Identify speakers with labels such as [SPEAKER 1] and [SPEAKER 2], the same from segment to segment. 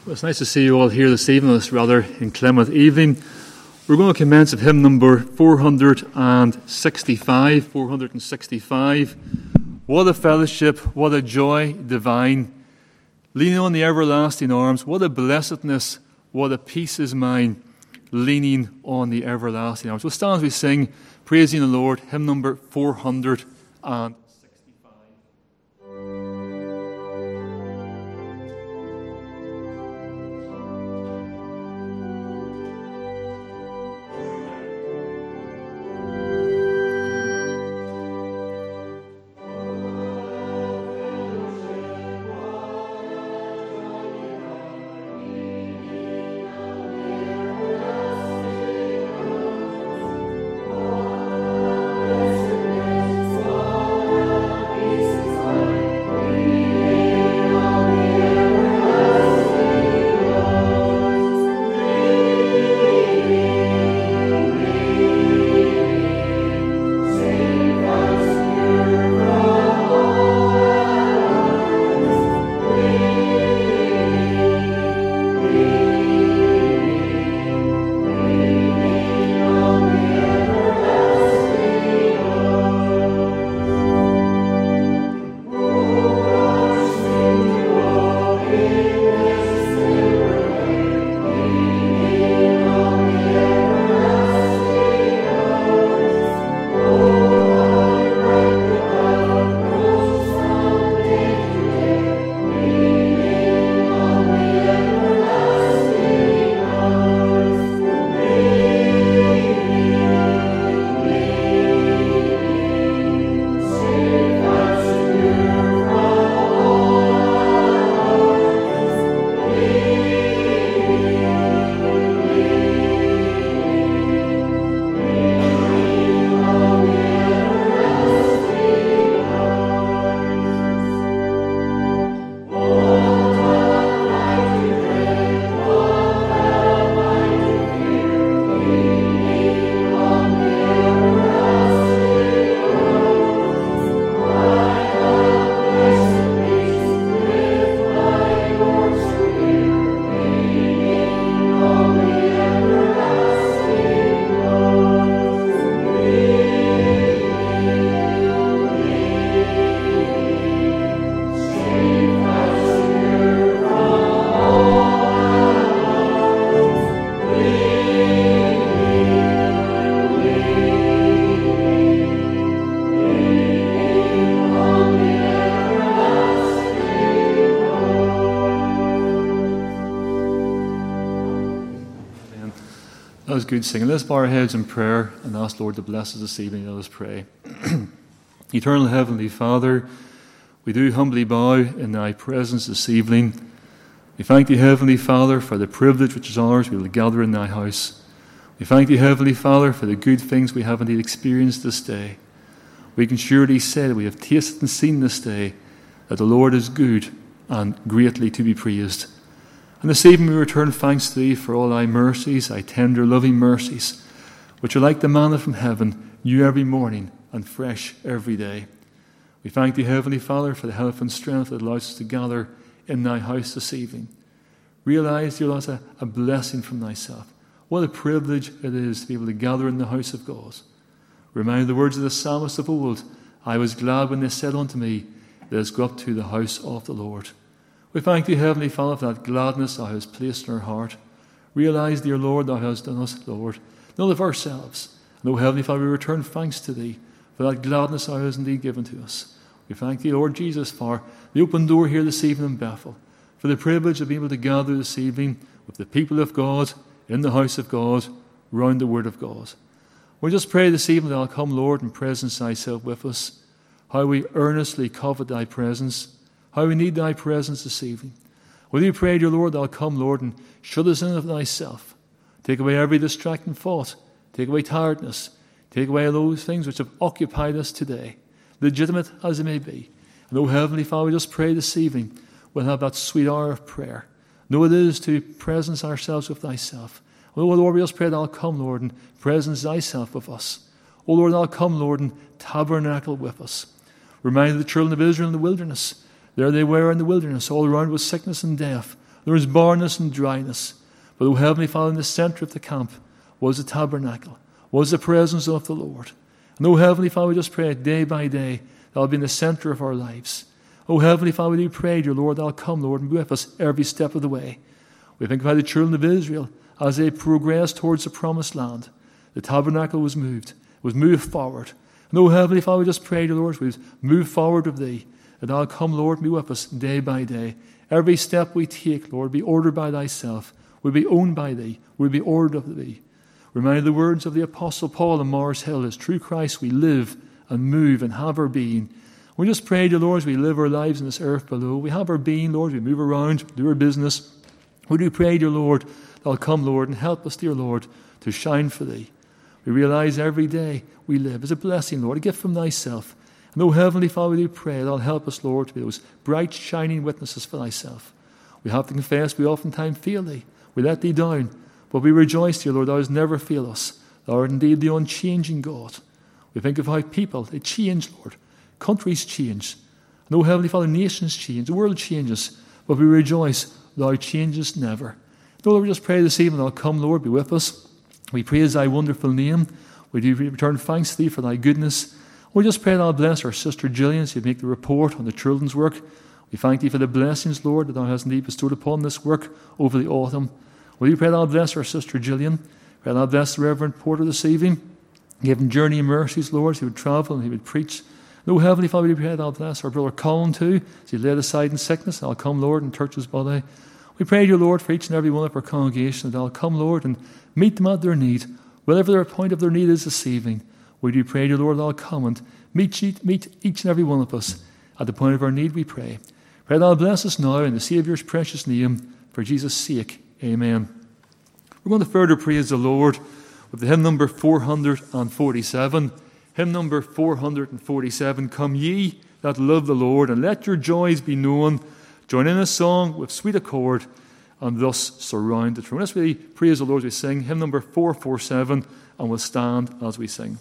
[SPEAKER 1] Well, it's nice to see you all here this evening, this rather inclement evening. We're going to commence at hymn number 465. 465. What a fellowship, what a joy divine. Leaning on the everlasting arms, what a blessedness, what a peace is mine. Leaning on the everlasting arms. We'll stand as we sing, praising the Lord, hymn number 465. Good singing. Let's bow our heads in prayer and ask Lord to bless us this evening. Let us pray. Eternal Heavenly Father, we do humbly bow in Thy presence this evening. We thank Thee, Heavenly Father, for the privilege which is ours. We will gather in Thy house. We thank Thee, Heavenly Father, for the good things we have indeed experienced this day. We can surely say that we have tasted and seen this day that the Lord is good and greatly to be praised. And this evening we return thanks to Thee for all Thy mercies, Thy tender, loving mercies, which are like the manna from heaven, new every morning and fresh every day. We thank Thee, Heavenly Father, for the health and strength that allows us to gather in Thy house this evening. Realize, dear Lord, a blessing from Thyself. What a privilege it is to be able to gather in the house of God. Remind the words of the psalmist of old, I was glad when they said unto me, let us go up to the house of the Lord. We thank Thee, Heavenly Father, for that gladness Thou hast placed in our heart. Realize, dear Lord, Thou hast done us, Lord, not of ourselves. And, O Heavenly Father, we return thanks to Thee for that gladness Thou hast indeed given to us. We thank Thee, Lord Jesus, for the open door here this evening in Bethel, for the privilege of being able to gather this evening with the people of God, in the house of God, round the Word of God. We just pray this evening that Thou come, Lord, and presence Thyself with us. How we earnestly covet Thy presence. How we need Thy presence this evening. Will You pray, dear Lord, Thou come, Lord, and shut us in of Thyself. Take away every distracting thought. Take away tiredness. Take away those things which have occupied us today, legitimate as they may be. And, O Heavenly Father, we just pray this evening we'll have that sweet hour of prayer. Know it is to presence ourselves with Thyself. Oh, Lord, we just pray Thou come, Lord, and presence Thyself with us. Oh, Lord, Thou come, Lord, and tabernacle with us. Remind the children of Israel in the wilderness. There they were in the wilderness, all around was sickness and death. There was barrenness and dryness. But, O Heavenly Father, in the center of the camp was the tabernacle, was the presence of the Lord. And, O Heavenly Father, we just pray day by day that will be in the center of our lives. O Heavenly Father, we do pray, dear Lord, that will come, Lord, and be with us every step of the way. We think of how the children of Israel, as they progressed towards the promised land, the tabernacle was moved forward. And, O Heavenly Father, we just pray, dear Lord, we move forward with Thee, that Thou come, Lord, and be with us day by day. Every step we take, Lord, be ordered by Thyself. We'll be owned by Thee. We'll be ordered of Thee. Reminded the words of the Apostle Paul on Mars Hill, as through Christ we live and move and have our being. We just pray, dear Lord, as we live our lives on this earth below, we have our being, Lord, we move around, do our business. We do pray, dear Lord, that will come, Lord, and help us, dear Lord, to shine for Thee. We realize every day we live is a blessing, Lord, a gift from Thyself. And, O Heavenly Father, we do pray that will help us, Lord, to be those bright, shining witnesses for Thyself. We have to confess we oftentimes fail Thee. We let Thee down. But we rejoice, dear Lord, Thou hast never failed us. Thou art indeed the unchanging God. We think of how people, they change, Lord. Countries change. And, O Heavenly Father, nations change. The world changes. But we rejoice, Thou changest never. Lord, we just pray this evening, Thou come, Lord, be with us. We praise Thy wonderful name. We do return thanks to Thee for Thy goodness. We just pray Thou bless our sister Gillian as you make the report on the children's work. We thank Thee for the blessings, Lord, that Thou hast indeed bestowed upon this work over the autumn. Will You pray Thou bless our sister Gillian? Pray Thou bless the Reverend Porter this evening. Give him journey and mercies, Lord, as he would travel and he would preach. No, Heavenly Father, we pray Thou bless our brother Colin too, as he laid aside in sickness. Thou come, Lord, and touch his body. We pray, dear Lord, for each and every one of our congregation, that Thou come, Lord, and meet them at their need. Whatever their point of their need is this evening, we do pray, dear Lord, Thou come and meet each and every one of us at the point of our need, we pray. Pray Thou bless us now in the Saviour's precious name, for Jesus' sake. Amen. We're going to further praise the Lord with the hymn number 447. Hymn number 447, Come ye that love the Lord, and let your joys be known. Join in a song with sweet accord, and thus surround the throne. Let's really praise the Lord as we sing hymn number 447, and we'll stand as we sing.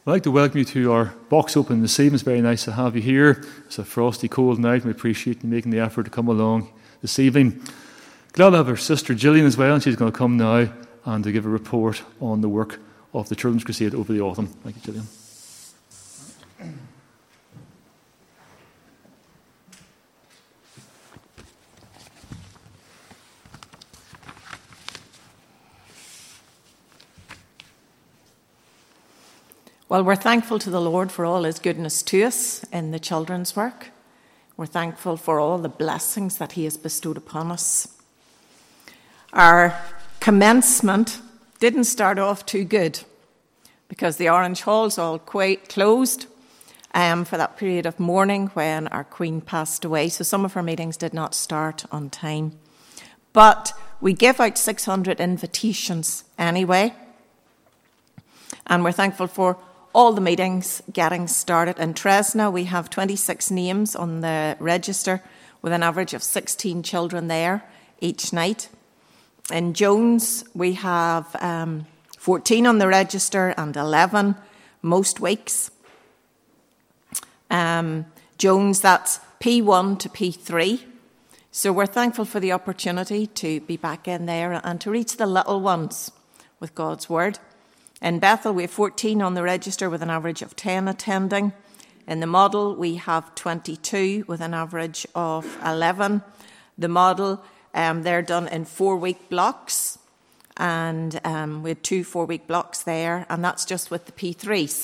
[SPEAKER 1] I'd like to welcome you to our box opening this evening. It's very nice to have you here. It's a frosty, cold night, and we appreciate you making the effort to come along this evening. Glad to have our sister Gillian as well, and she's going to come now and to give a report on the work of the Children's Crusade over the autumn. Thank you, Gillian.
[SPEAKER 2] Well, we're thankful to the Lord for all his goodness to us in the children's work. We're thankful for all the blessings that he has bestowed upon us. Our commencement didn't start off too good because the Orange Hall's all quite closed for that period of mourning when our Queen passed away. So some of our meetings did not start on time. But we give out 600 invitations anyway. And we're thankful for all the meetings getting started. In Tresna, we have 26 names on the register with an average of 16 children there each night. In Jones, we have 14 on the register and 11 most weeks. Jones, that's P1 to P3. So we're thankful for the opportunity to be back in there and to reach the little ones with God's word. In Bethel, we have 14 on the register with an average of 10 attending. In the model, we have 22 with an average of 11. The model, they're done in 4-week blocks, and we had 2 4-week blocks there, and that's just with the P3s.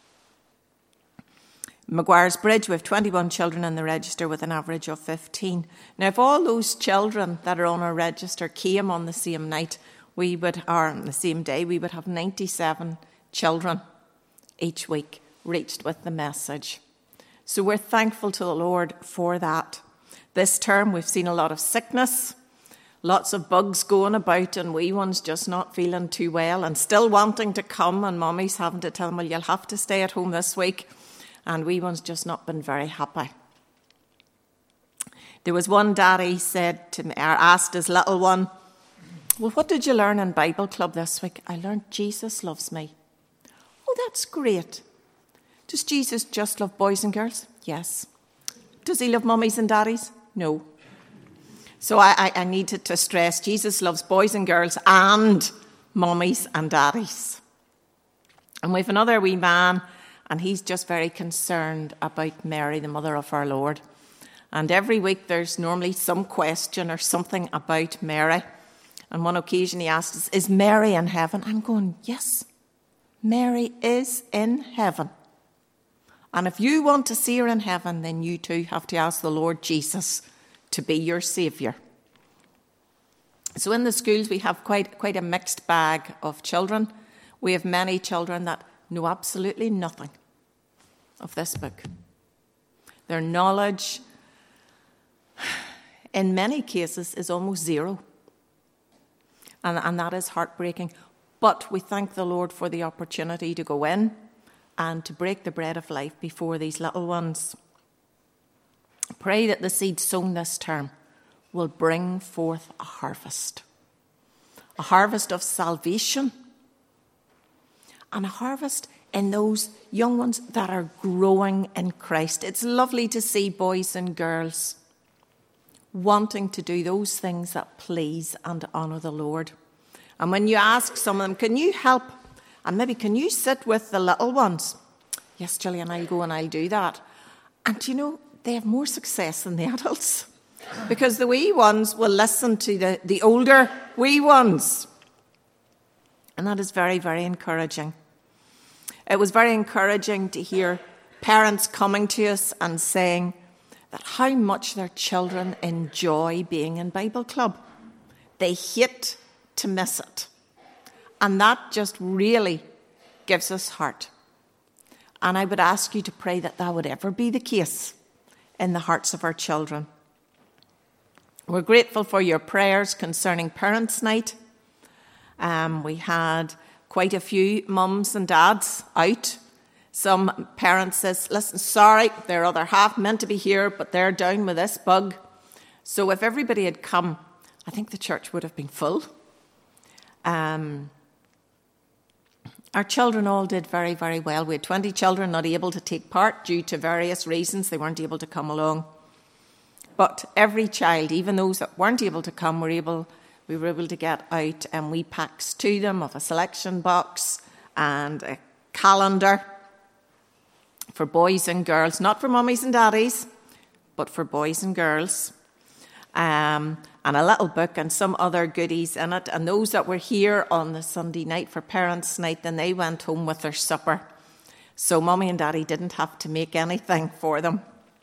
[SPEAKER 2] Maguire's Bridge, we have 21 children in the register with an average of 15. Now, if all those children that are on our register came on the same night, or on the same day, we would have 97 children each week reached with the message. So we're thankful to the Lord for that. This term, we've seen a lot of sickness, lots of bugs going about, and wee ones just not feeling too well and still wanting to come, and mummies having to tell them, well, you'll have to stay at home this week, and wee ones just not been very happy. There was one daddy said to me, or asked his little one, well, what did you learn in Bible Club this week? I learned Jesus loves me. Oh, that's great. Does Jesus just love boys and girls? Yes. Does he love mummies and daddies? No. So I needed to stress Jesus loves boys and girls and mummies and daddies. And we have another wee man, and he's just very concerned about Mary, the mother of our Lord. And every week there's normally some question or something about Mary. On one occasion he asked us, is Mary in heaven? I'm going, yes, Mary is in heaven. And if you want to see her in heaven, then you too have to ask the Lord Jesus to be your Saviour. So in the schools we have quite a mixed bag of children. We have many children that know absolutely nothing of this book. Their knowledge, in many cases, is almost zero. And that is heartbreaking. But we thank the Lord for the opportunity to go in and to break the bread of life before these little ones. Pray that the seed sown this term will bring forth a harvest of salvation, and a harvest in those young ones that are growing in Christ. It's lovely to see boys and girls wanting to do those things that please and honour the Lord. And when you ask some of them, can you help? And maybe can you sit with the little ones? Yes, Gillian, I'll go and I'll do that. And you know, they have more success than the adults. Because the wee ones will listen to the older wee ones. And that is very, very encouraging. It was very encouraging to hear parents coming to us and saying that how much their children enjoy being in Bible Club. They hate to miss it. And that just really gives us heart. And I would ask you to pray that that would ever be the case in the hearts of our children. We're grateful for your prayers concerning Parents' Night. We had quite a few mums and dads out. Some parents says, listen, sorry, their other half meant to be here, but they're down with this bug. So if everybody had come, I think the church would have been full. And Our children all did very, very well. We had 20 children not able to take part due to various reasons. They weren't able to come along. But every child, even those that weren't able to come, we were able to get out wee packs to them of a selection box and a calendar for boys and girls, not for mummies and daddies, but for boys and girls, and a little book and some other goodies in it. And those that were here on the Sunday night for parents' night, then they went home with their supper. So mummy and daddy didn't have to make anything for them.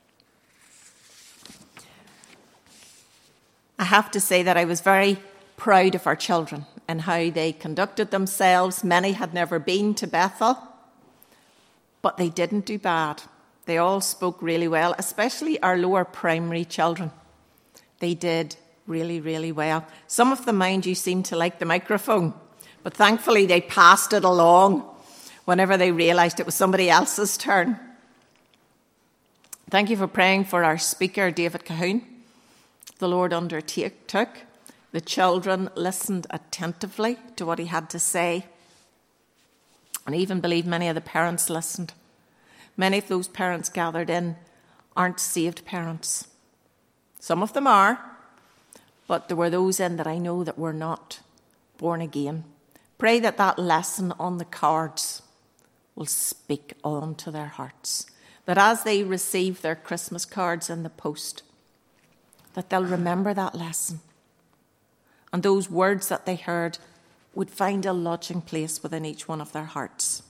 [SPEAKER 2] I have to say that I was very proud of our children and how they conducted themselves. Many had never been to Bethel, but they didn't do bad. They all spoke really well, especially our lower primary children. They did really, really well. Some of them, mind you, seemed to like the microphone, but thankfully they passed it along whenever they realised it was somebody else's turn. Thank you for praying for our speaker, David Cahoon. The Lord undertook. The children listened attentively to what he had to say. And I even believe many of the parents listened. Many of those parents gathered in aren't saved parents. Some of them are, but there were those in that I know that were not born again. Pray that that lesson on the cards will speak on to their hearts. That as they receive their Christmas cards in the post, that they'll remember that lesson. And those words that they heard would find a lodging place within each one of their hearts.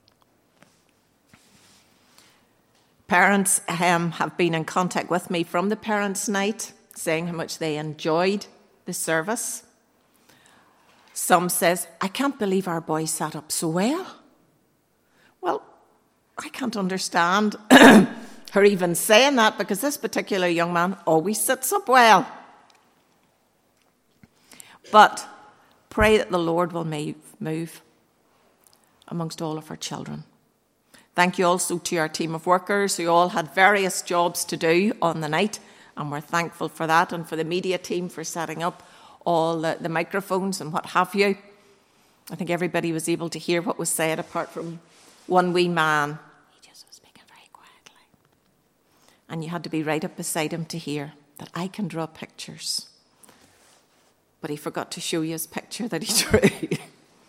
[SPEAKER 2] Parents have been in contact with me from the parents' night, saying how much they enjoyed the service. Some says, I can't believe our boy sat up so well. Well, I can't understand her even saying that, because this particular young man always sits up well. But pray that the Lord will move amongst all of our children. Thank you also to our team of workers who all had various jobs to do on the night, and we're thankful for that, and for the media team for setting up all the microphones and what have you. I think everybody was able to hear what was said, apart from one wee man. He just was speaking very quietly. And you had to be right up beside him to hear that I can draw pictures. But he forgot to show you his picture that he drew.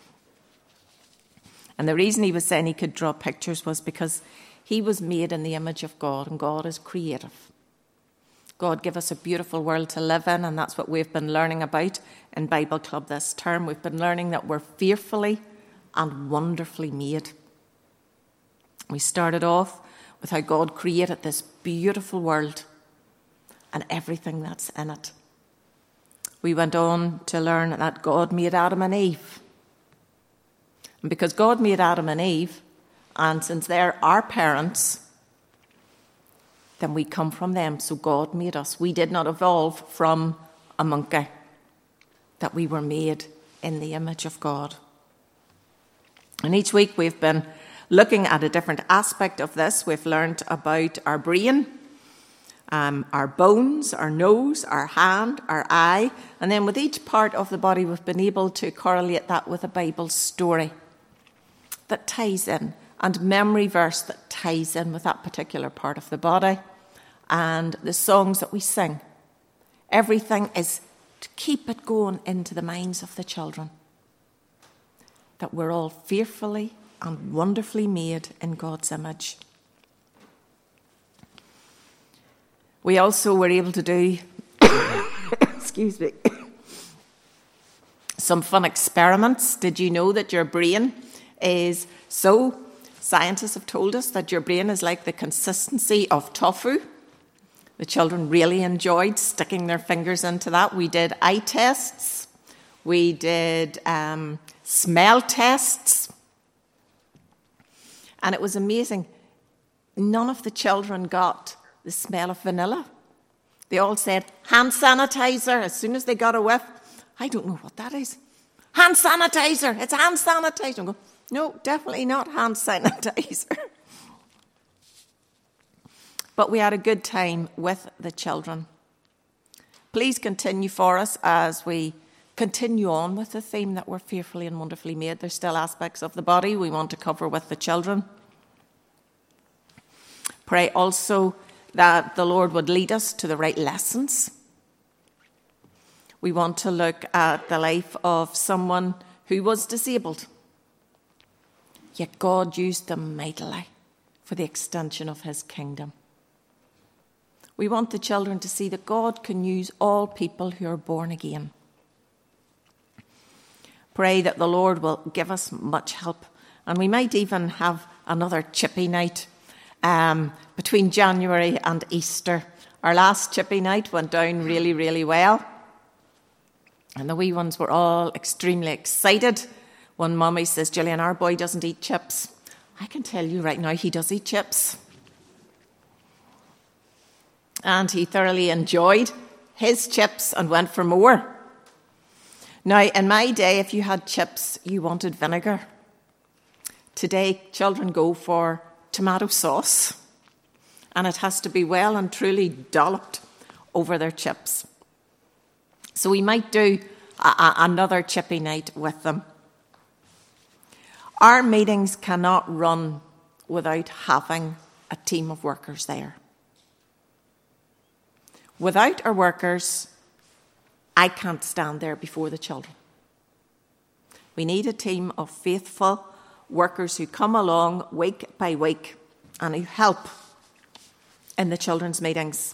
[SPEAKER 2] And the reason he was saying he could draw pictures was because he was made in the image of God, and God is creative. God gave us a beautiful world to live in, and that's what we've been learning about in Bible Club this term. We've been learning that we're fearfully and wonderfully made. We started off with how God created this beautiful world and everything that's in it. We went on to learn that God made Adam and Eve. And because God made Adam and Eve, and since they're our parents, then we come from them. So God made us. We did not evolve from a monkey, that we were made in the image of God. And each week we've been looking at a different aspect of this. We've learned about our brain, our bones, our nose, our hand, our eye. And then with each part of the body, we've been able to correlate that with a Bible story that ties in, and memory verse that ties in with that particular part of the body, and the songs that we sing. Everything is to keep it going into the minds of the children, that we're all fearfully and wonderfully made in God's image. We also were able to do excuse me, some fun experiments. Did you know that your brain is scientists have told us that your brain is like the consistency of tofu. The children really enjoyed sticking their fingers into that. We did eye tests. We did smell tests. And it was amazing. None of the children got the smell of vanilla. They all said, hand sanitizer. As soon as they got a whiff, I don't know what that is. Hand sanitizer. It's hand sanitizer. I'm going, no, definitely not hand sanitizer. But we had a good time with the children. Please continue for us as we continue on with the theme that we're fearfully and wonderfully made. There's still aspects of the body we want to cover with the children. Pray also that the Lord would lead us to the right lessons. We want to look at the life of someone who was disabled, yet God used them mightily for the extension of his kingdom. We want the children to see that God can use all people who are born again. Pray that the Lord will give us much help, and we might even have another chippy night between January and Easter. Our last chippy night went down really, really well, and the wee ones were all extremely excited. One mummy says, "Gillian, our boy doesn't eat chips." I can tell you right now, he does eat chips. And he thoroughly enjoyed his chips and went for more. Now, in my day, if you had chips, you wanted vinegar. Today, children go for tomato sauce, and it has to be well and truly dolloped over their chips. So we might do another chippy night with them. Our meetings cannot run without having a team of workers there. Without our workers, I can't stand there before the children. We need a team of faithful workers who come along week by week and who help in the children's meetings.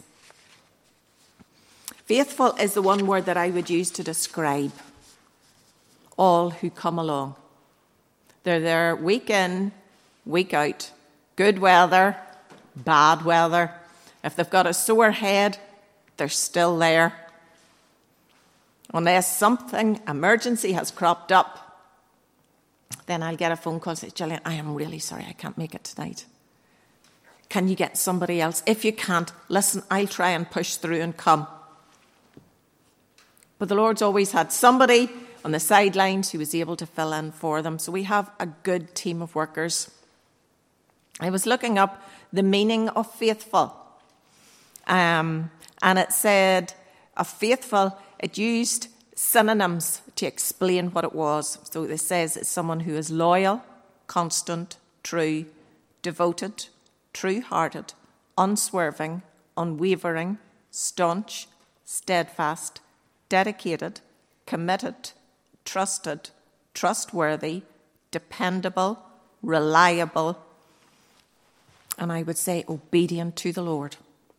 [SPEAKER 2] Faithful is the one word that I would use to describe all who come along. They're there week in, week out, good weather, bad weather. If they've got a sore head, they're still there. Unless something emergency has cropped up, then I'll get a phone call and say, "Gillian, I am really sorry, I can't make it tonight. Can you get somebody else? If you can't, listen, I'll try and push through and come." But the Lord's always had somebody on the sidelines who was able to fill in for them. So we have a good team of workers. I was looking up the meaning of faithful. And it said, of faithful, it used synonyms to explain what it was. So it says it's someone who is loyal, constant, true, devoted, true-hearted, unswerving, unwavering, staunch, steadfast, dedicated, committed, trusted, trustworthy, dependable, reliable, and I would say obedient to the Lord.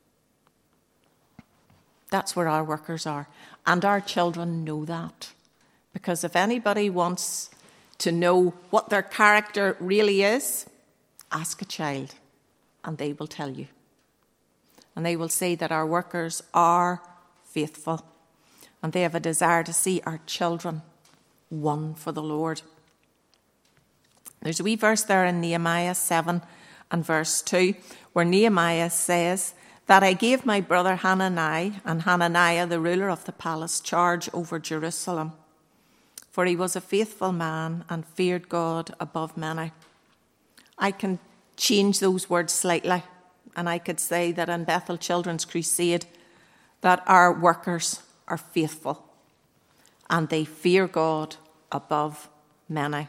[SPEAKER 2] That's where our workers are. And our children know that. Because if anybody wants to know what their character really is, ask a child and they will tell you. And they will say that our workers are faithful. And they have a desire to see our children won for the Lord. There's a wee verse there in Nehemiah 7 and verse 2 where Nehemiah says that I gave my brother Hananiah and Hananiah, the ruler of the palace, charge over Jerusalem. For he was a faithful man and feared God above many. I can change those words slightly, and I could say that in Bethel Children's Crusade that our workers are faithful and they fear God above many.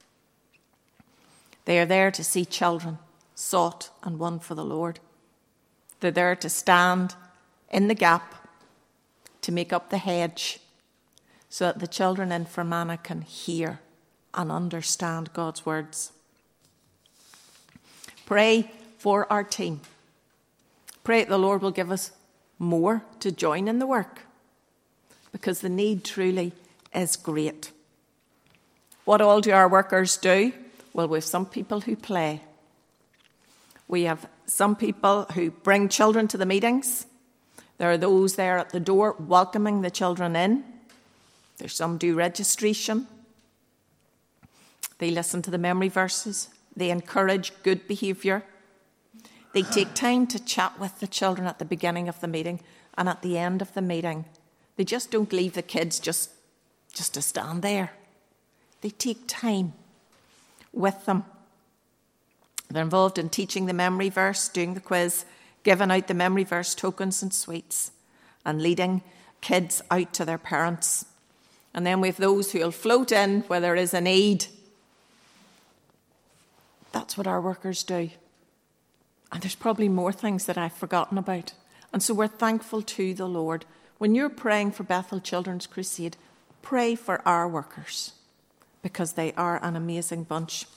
[SPEAKER 2] They are there to see children sought and won for the Lord. They're there to stand in the gap, to make up the hedge, so that the children in Fermanagh can hear and understand God's words. Pray for our team. Pray that the Lord will give us more to join in the work, because the need truly is great. What all do our workers do? Well, we have some people who play. We have some people who bring children to the meetings. There are those there at the door welcoming the children in. There's some do registration. They listen to the memory verses. They encourage good behaviour. They take time to chat with the children at the beginning of the meeting and at the end of the meeting. They just don't leave the kids just to stand there. They take time with them. They're involved in teaching the memory verse, doing the quiz, giving out the memory verse tokens and sweets, and leading kids out to their parents. And then we have those who will float in where there is a need. That's what our workers do. And there's probably more things that I've forgotten about. And so we're thankful to the Lord. When you're praying for Bethel Children's Crusade, pray for our workers, because they are an amazing bunch.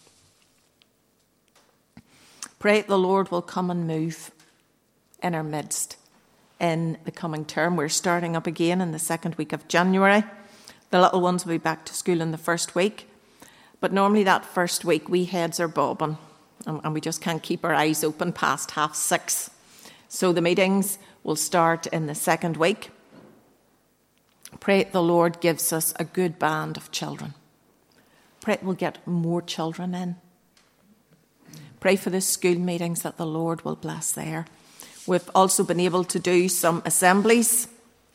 [SPEAKER 2] Pray that the Lord will come and move in our midst in the coming term. We're starting up again in the second week of January. The little ones will be back to school in the first week. But normally that first week, we heads are bobbing, and we just can't keep our eyes open past 6:30. So the meetings will start in the second week. Pray that the Lord gives us a good band of children. Pray that we'll get more children in. Pray for the school meetings that the Lord will bless there. We've also been able to do some assemblies.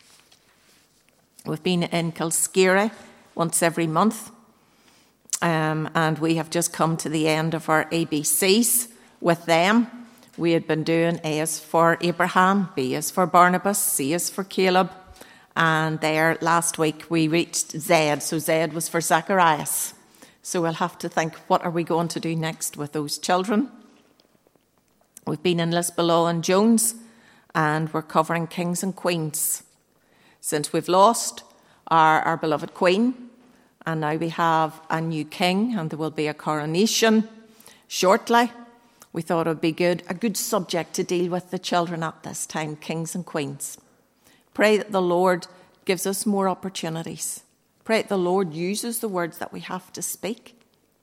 [SPEAKER 2] We've been in Kilscary once every month. And we have just come to the end of our ABCs with them. We had been doing A is for Abraham, B is for Barnabas, C is for Caleb. And there last week we reached Z. So Z was for Zacharias. So we'll have to think, what are we going to do next with those children? We've been in Lisbolaw and Jones, and we're covering kings and queens. Since we've lost our beloved queen, and now we have a new king, and there will be a coronation shortly, we thought it would be a good subject to deal with the children at this time, kings and queens. Pray that the Lord gives us more opportunities. Pray that the Lord uses the words that we have to speak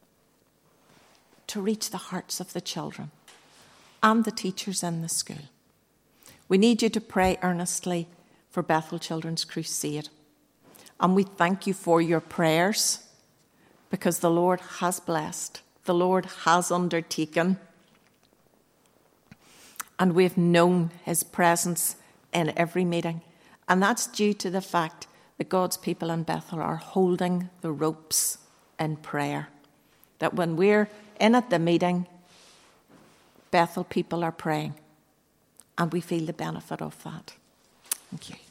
[SPEAKER 2] to reach the hearts of the children and the teachers in the school. We need you to pray earnestly for Bethel Children's Crusade. And we thank you for your prayers, because the Lord has blessed, the Lord has undertaken, and we've known his presence in every meeting. And that's due to the fact that God's people in Bethel are holding the ropes in prayer. That when we're in at the meeting, Bethel people are praying, and we feel the benefit of that. Thank you.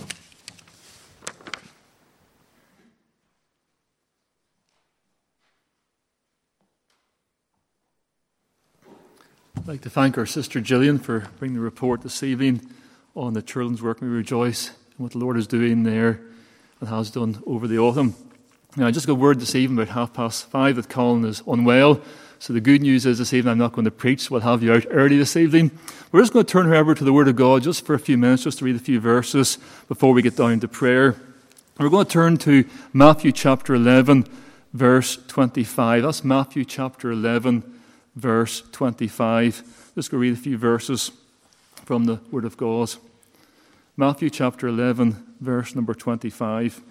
[SPEAKER 1] I'd like to thank our sister Gillian for bringing the report this evening on the children's work. We rejoice in what the Lord is doing there and has done over the autumn. Now, I just got word this evening about 5:30 that Colin is unwell. So the good news is this evening I'm not going to preach. We'll have you out early this evening. We're just going to turn, however, to the Word of God just for a few minutes, just to read a few verses before we get down to prayer. We're going to turn to Matthew chapter 11, verse 25. That's Matthew chapter 11, verse 25. Just going to read a few verses from the Word of God. Matthew chapter 11, verse number 25.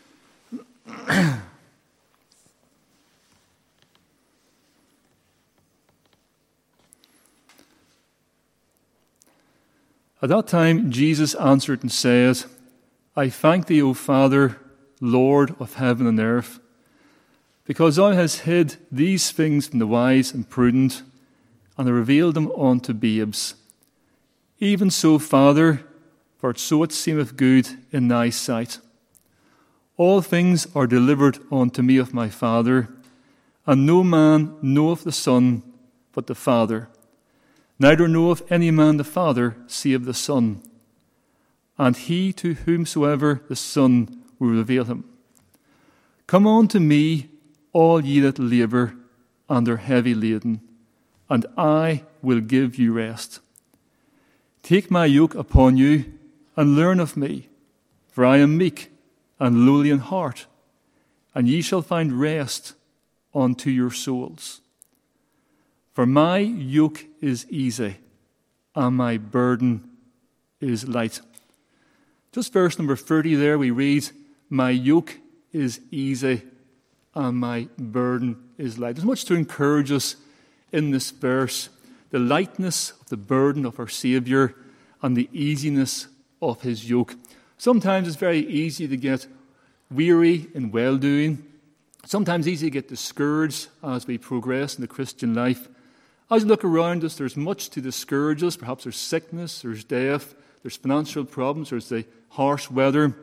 [SPEAKER 1] At that time Jesus answered and said, I thank thee, O Father, Lord of heaven and earth, because thou hast hid these things from the wise and prudent, and hast revealed them unto babes. Even so, Father, for so it seemeth good in thy sight. All things are delivered unto me of my Father, and no man knoweth the Son but the Father. Neither knoweth any man the Father save the Son, and he to whomsoever the Son will reveal him. Come unto me, all ye that labour and are heavy laden, and I will give you rest. Take my yoke upon you, and learn of me, for I am meek and lowly in heart, and ye shall find rest unto your souls. For my yoke is easy, and my burden is light. Just verse number 30 there, we read, my yoke is easy, and my burden is light. There's much to encourage us in this verse. The lightness of the burden of our Saviour and the easiness of his yoke. Sometimes it's very easy to get weary in well-doing. Sometimes easy to get discouraged as we progress in the Christian life. As we look around us, there's much to discourage us. Perhaps there's sickness, there's death, there's financial problems, there's the harsh weather.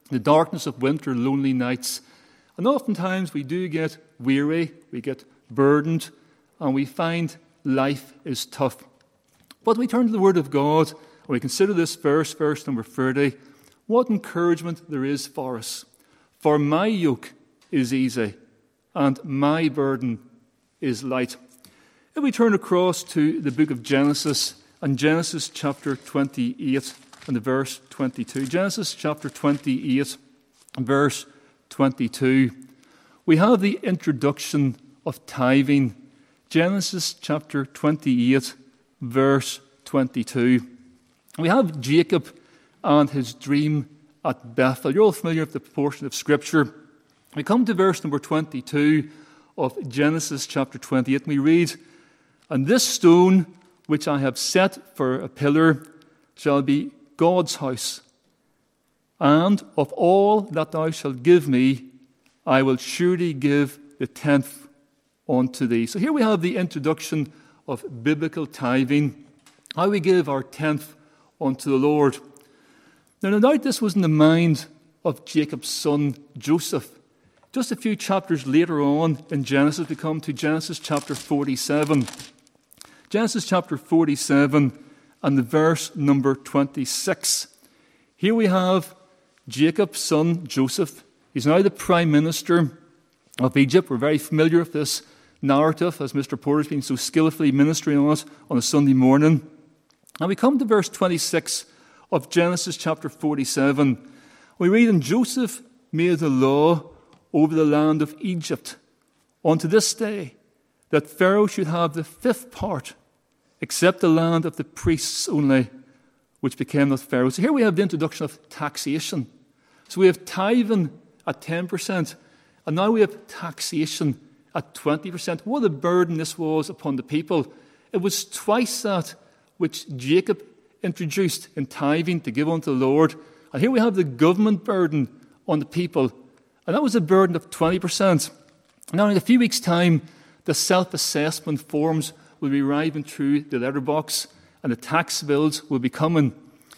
[SPEAKER 1] the darkness of winter, lonely nights. And oftentimes we do get weary, we get burdened, and we find life is tough. But we turn to the Word of God, and we consider this verse number 30, what encouragement there is for us. For my yoke is easy, and my burden is light. If we turn across to the book of Genesis, and Genesis chapter 28 and the verse 22. Genesis chapter 28 and verse 22. We have the introduction of tithing. Genesis chapter 28, verse 22. We have Jacob and his dream at Bethel. You're all familiar with the portion of Scripture. We come to verse number 22 of Genesis chapter 28, and we read, "And this stone which I have set for a pillar shall be God's house. And of all that thou shalt give me, I will surely give the tenth unto thee." So here we have the introduction of biblical tithing, how we give our tenth unto the Lord. Now, no doubt this was in the mind of Jacob's son Joseph. Just a few chapters later on in Genesis, we come to Genesis chapter 47. Genesis chapter 47 and the verse number 26. Here we have Jacob's son Joseph. He's now the prime minister of Egypt. We're very familiar with this narrative, as Mr. Porter's been so skillfully ministering on it on a Sunday morning. And we come to verse 26 of Genesis chapter 47. We read, "And Joseph made a law over the land of Egypt unto this day, that Pharaoh should have the fifth part, except the land of the priests only, which became not Pharaoh." So here we have the introduction of taxation. So we have tithing at 10%, and now we have taxation at 20%. What a burden this was upon the people. It was twice that which Jacob introduced in tithing to give unto the Lord. And here we have the government burden on the people, and that was a burden of 20%. Now, in a few weeks' time, the self-assessment forms will be arriving through the letterbox, and the tax bills will be coming.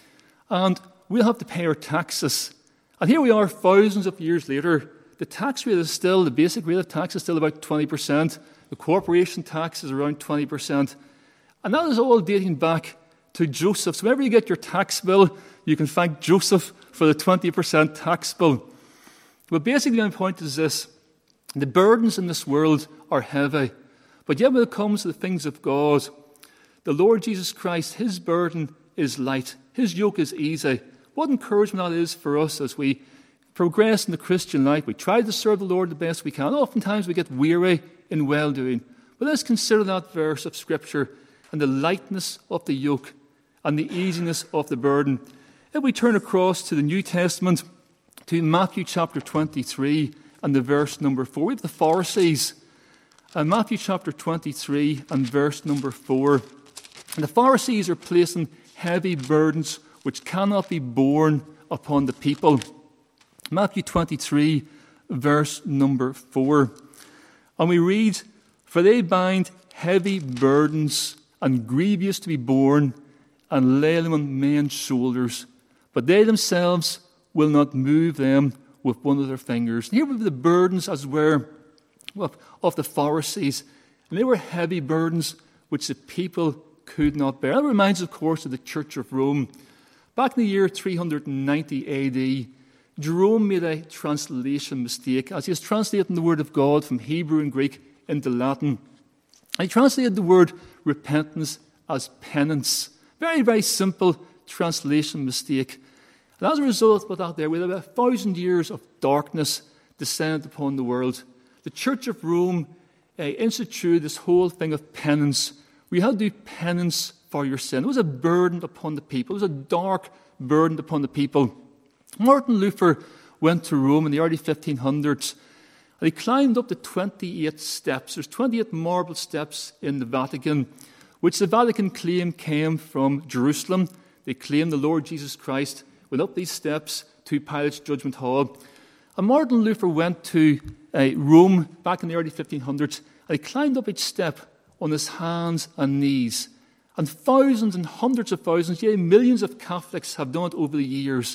[SPEAKER 1] And we'll have to pay our taxes. And here we are, thousands of years later. The tax rate is still, the basic rate of tax is still about 20%. The corporation tax is around 20%. And that is all dating back to Joseph. So whenever you get your tax bill, you can thank Joseph for the 20% tax bill. But basically, my point is this: the burdens in this world are heavy. But yet when it comes to the things of God, the Lord Jesus Christ, his burden is light. His yoke is easy. What encouragement that is for us as we progress in the Christian life. We try to serve the Lord the best we can. Oftentimes we get weary in well-doing. But let's consider that verse of Scripture and the lightness of the yoke and the easiness of the burden. If we turn across to the New Testament, to Matthew chapter 23 and the verse number 4, we have the Pharisees. And Matthew chapter 23 and verse number 4. And the Pharisees are placing heavy burdens which cannot be borne upon the people. Matthew 23, verse number 4. And we read, "For they bind heavy burdens and grievous to be borne, and lay them on men's shoulders, but they themselves will not move them with one of their fingers." And here were the burdens, as it were, of the Pharisees. And they were heavy burdens which the people could not bear. That reminds us, of course, of the Church of Rome. Back in the year 390 AD, Jerome made a translation mistake as he was translating the Word of God from Hebrew and Greek into Latin. He translated the word repentance as penance. Very, very simple translation mistake. And as a result of that there, we have 1,000 years of darkness descended upon the world. The Church of Rome instituted this whole thing of penance. We had to do penance for your sin. It was a burden upon the people. It was a dark burden upon the people. Martin Luther went to Rome in the early 1500s, and he climbed up the 28 steps. There's 28 marble steps in the Vatican, which the Vatican claimed came from Jerusalem. They claimed the Lord Jesus Christ went up these steps to Pilate's judgment hall. And Martin Luther went to Rome back in the early 1500s, and he climbed up each step on his hands and knees. And thousands and hundreds of thousands, yeah, millions of Catholics have done it over the years.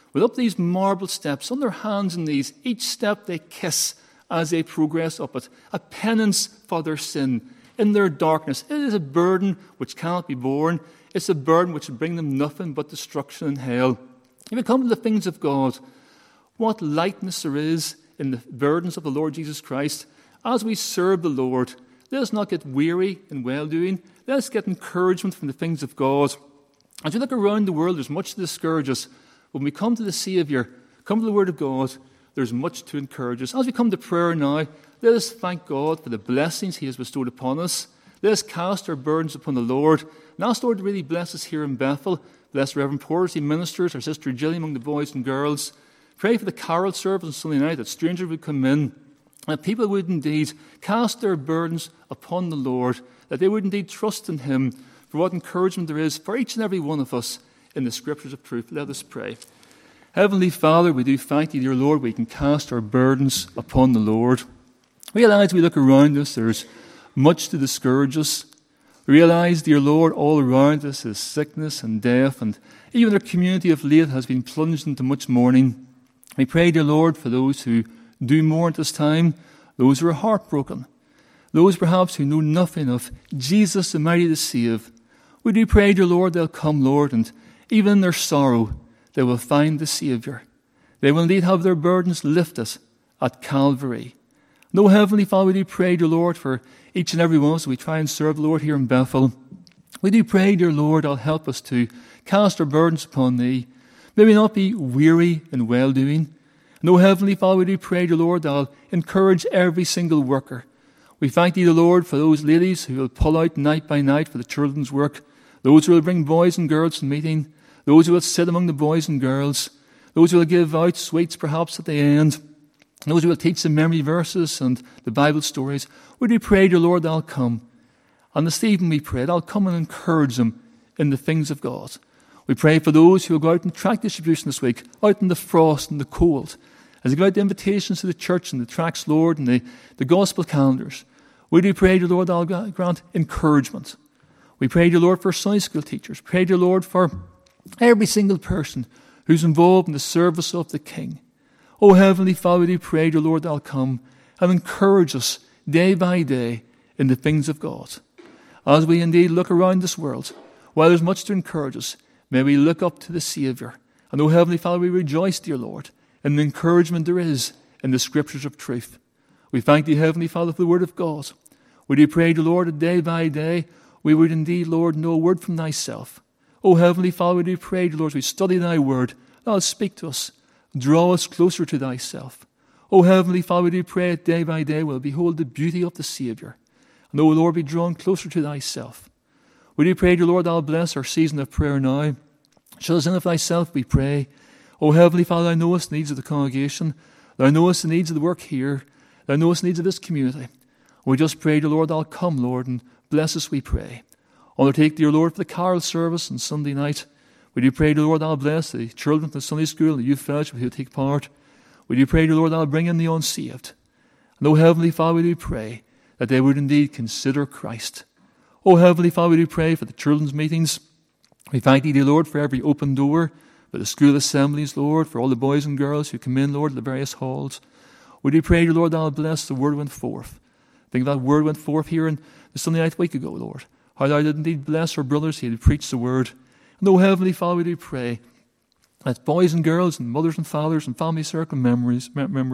[SPEAKER 1] with up these marble steps, on their hands and knees, each step they kiss as they progress up it, a penance for their sin in their darkness. It is a burden which cannot be borne. It's a burden which will bring them nothing but destruction and hell. If we come to the things of God, what lightness there is in the burdens of the Lord Jesus Christ. As we serve the Lord, let us not get weary in well-doing. Let us get encouragement from the things of God. As we look around the world, there's much to discourage us. When we come to the Saviour, come to the Word of God, there's much to encourage us. As we come to prayer now, let us thank God for the blessings He has bestowed upon us. Let us cast our burdens upon the Lord and ask the Lord to really bless us here in Bethel. Bless Reverend Porter, He ministers, our sister Gillian among the boys and girls. Pray for the carol service on Sunday night, that strangers would come in, and that people would indeed cast their burdens upon the Lord, that they would indeed trust in Him for what encouragement there is for each and every one of us in the Scriptures of truth. Let us pray. Heavenly Father, we do thank You, dear Lord, we can cast our burdens upon the Lord. Realize we look around us, there's much to discourage us. Realize, dear Lord, all around us is sickness and death, and even our community of late has been plunged into much mourning. We pray, dear Lord, for those who do mourn at this time, those who are heartbroken, those perhaps who know nothing of Jesus the mighty to save. We do pray, dear Lord, they'll come, Lord, and even in their sorrow, they will find the Saviour. They will indeed have their burdens lifted at Calvary. No, Heavenly Father, we do pray, dear Lord, for each and every one of us. We try and serve the Lord here in Bethel. We do pray, dear Lord, I'll help us to cast our burdens upon Thee. May we not be weary in well-doing. No, Heavenly Father, we do pray, dear Lord, I'll encourage every single worker. We thank Thee, dear Lord, for those ladies who will pull out night by night for the children's work, those who will bring boys and girls to meeting, those who will sit among the boys and girls, those who will give out sweets perhaps at the end, those who will teach the memory verses and the Bible stories. We do pray, dear Lord, They'll come. And this evening we pray, They'll come and encourage them in the things of God. We pray for those who will go out in tract distribution this week, out in the frost and the cold, as they go out the invitations to the church and the tracts, Lord, and the gospel calendars. We do pray, dear Lord, Thou grant encouragement. We pray, dear Lord, for Sunday school teachers. Pray, dear Lord, for every single person who's involved in the service of the King. Oh, Heavenly Father, we do pray, dear Lord, Thou come and encourage us day by day in the things of God. As we indeed look around this world, while there's much to encourage us, may we look up to the Saviour. And, oh, Heavenly Father, we rejoice, dear Lord, in the encouragement there is in the Scriptures of truth. We thank Thee, Heavenly Father, for the Word of God. We do pray, dear Lord, that day by day we would indeed, Lord, know a word from Thyself. Oh, Heavenly Father, we do pray, dear Lord, as we study Thy Word, Thou speak to us, draw us closer to Thyself. Oh, Heavenly Father, we do pray that day by day we'll behold the beauty of the Saviour. And, oh, Lord, be drawn closer to Thyself. We do pray, dear Lord, Thou bless our season of prayer now. Show us in of Thyself, we pray. O Heavenly Father, Thou knowest the needs of the congregation. Thou knowest the needs of the work here. Thou knowest the needs of this community. We just pray, dear Lord, Thou come, Lord, and bless us, we pray. Undertake, dear Lord, for the carol service on Sunday night. We do pray, dear Lord, Thou bless the children from the Sunday school and the youth fellowship who take part. We do pray, dear Lord, Thou bring in the unsaved. And, O Heavenly Father, we do pray that they would indeed consider Christ. O Heavenly Father, we do pray for the children's meetings. We thank Thee, dear Lord, for every open door, for the school assemblies, Lord, for all the boys and girls who come in, Lord, to the various halls. We do pray, dear Lord, Thou bless the word went forth. I think that word went forth here in the Sunday night week ago, Lord. How Thou did indeed bless our brothers who had preached the word. And, O Heavenly Father, we do pray that boys and girls and mothers and fathers and family circle members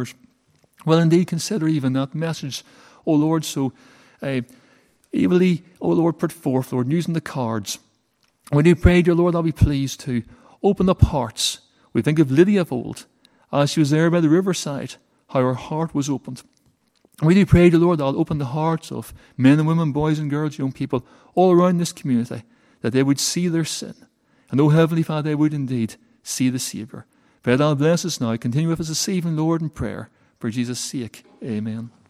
[SPEAKER 1] will indeed consider even that message, O Lord, so evilly, O Lord, put forth, Lord, using the cards. We do pray, dear Lord, Thou be pleased to open up hearts. We think of Lydia of old, as she was there by the riverside, how her heart was opened. We do pray, dear Lord, Thou open the hearts of men and women, boys and girls, young people, all around this community, that they would see their sin. And, O Heavenly Father, they would indeed see the Saviour. Pray Thou bless us now. Continue with us this evening, Lord, in prayer. For Jesus' sake, amen.